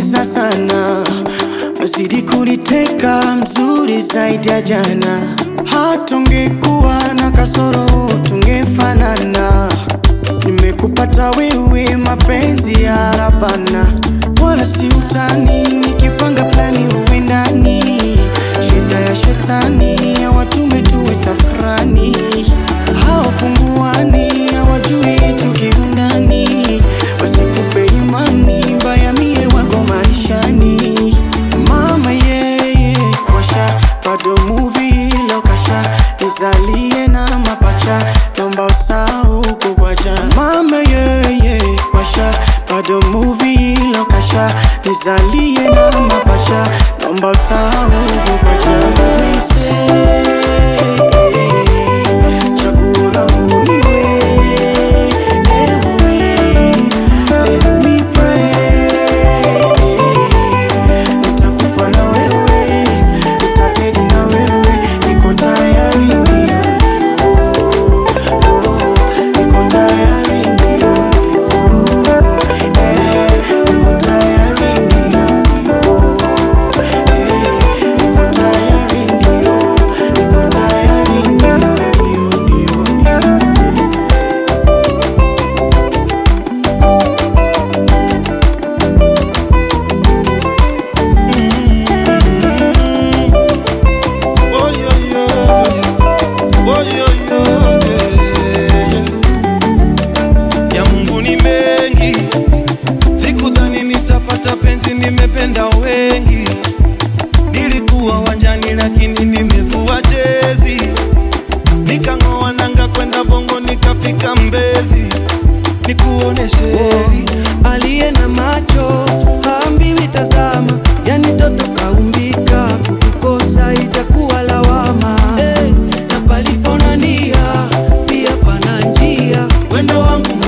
unanitesa sana, nazidi kuniteka, mzuri zaidi ya jana. Hata ungekuwa na kasoro tungefanana. Nimekupata wewe, mapenzi ya Rabana, wala si utani. Nikipanga plani uwe ndani, shida ya shetani ya watume tuwe tafrani. Hawapunguani, hawajui tukiundani, wasikupe imani mbaya mie wako maishani. Mama yeye washa bado movie lokasha, nizalie na mapacha, naomba usahau kukwacha. Mama yeye washa bado movie lokasha, nizalie na mapacha, naomba usahau kukwacha. Nimependa wengi, nilikuwa wanjani lakini nimevua jezi, nikangoa nanga kwenda Bongo nikafika Mbezi, nikuoneshe aliye na macho haambiwi tazama, yani toto kaumbika, kukukosa itakuwa lawama. Na palipo na nia pia pana njia, wendo wangu